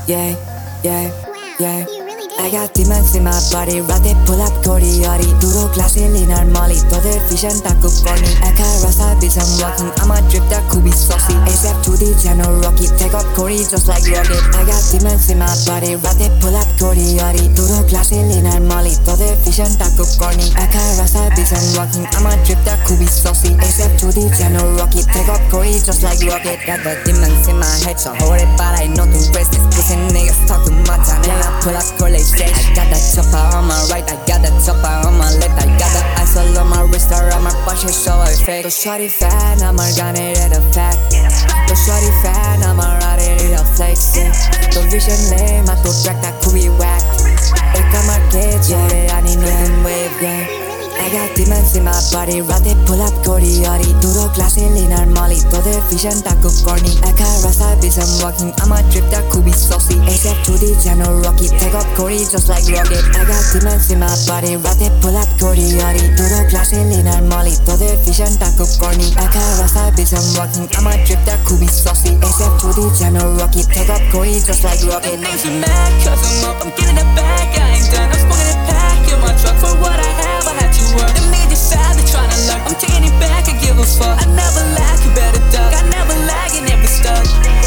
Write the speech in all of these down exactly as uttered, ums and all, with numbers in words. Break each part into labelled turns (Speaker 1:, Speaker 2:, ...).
Speaker 1: yeah, yeah, yeah. I got demons in my body, রাতে pull up করি আরি দুটো গ্লাসে লিনার মালি তোদের ভিশনটা খুব funny একা রাস্তায় বিজাম walking আমার ড্রিপটা খুবই saucy ASAP যদি যেন রকি take off করি just like rocket I got demons in my body, রাতে pull up করি আরি দুটো গ্লাসে লিনার মালি তোদের ভিশনটা খুব funny একা রাস্তায় বিজাম walking আমার ড্রিপটা খুবই saucy ASAP যদি যেন রকি take off করি just like rocket Got the demons in my head শহরে পাড়ায় নতুন business pussy niggas talk too much and I pull up করলে I got that chopper on my right, I got that chopper on my left I got the ice all on my wrist, around my punch and show I fake The shorty fan, I'm a gun it at a fact The shorty fan, I'm a ride it at a flex The vision lame, I thought track that could be whack They come my kids, yeah, I need no wave, yeah I got demons in my body, রাতে pull up করি আরি দুটো গ্লাসে liner মালি তোদের ভিশনটা খুব corny একা রাস্তায় বিজাম walking আমার ড্রিপটা খুবই saucy ASAP যদি যেন রকি take off করি just like rocket I got demons in my body, রাতে pull up করি আরি দুটো গ্লাসে লিনার মালি তোদের ভিশনটা খুব corny একা রাস্তায় বিজাম walking আমার ড্রিপটা খুবই saucy ASAP যদি যেন রকি take off করি just like rocket
Speaker 2: Names are mad cause I'm up, I'm getting it back I ain't done, I'm smoking it back in my truck for what I have, I had to work Them niggas savage tryna learn, I'm taking it back, I give a fuck I never lack, you better duck, I never lag and never stuck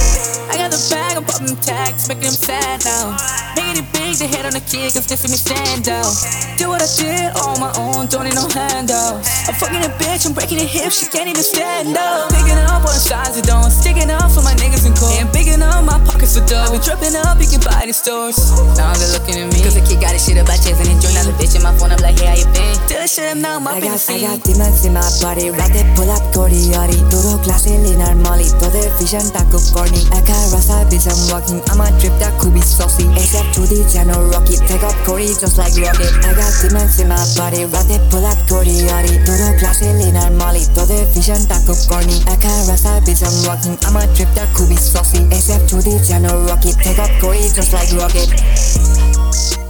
Speaker 2: I got the bag, I'm popping tags, making them sad now Making it big, they hate on the kid, cause they see me stand out Do what I did on my own, don't need no handout I'm fucking a bitch, I'm breaking the hips, she can't even stand up Picking up on sides of don't, sticking up for my niggas in court And bigging up my pockets for dough, I be dripping up, you can buy these stores Now they're looking at me, cause the kid got his shit about chasing and enjoying Now the bitch in my phone, I'm like, hey, how you been? Till the shit I'm now, my
Speaker 1: I got, I got demons in my body, রাতে pull up করি আরি দুটো গ্লাসে liner মালি তোদের ভিশনটা খুব corny একা রাস্তায় বিজাম walking আমার ড্রিপটা খুবই saucy ASAP যদি যেন রকি take off করি just like rocket I got demons in my body, রাতে pull up করি আরি দুটো গ্লাসে লিনার মালি তোদের ভিশনটা খুব corny একা রাস্তায় বিজাম walking আমার ড্রিপটা খুবই saucy ASAP যদি যেন রকি take off করি just like rocket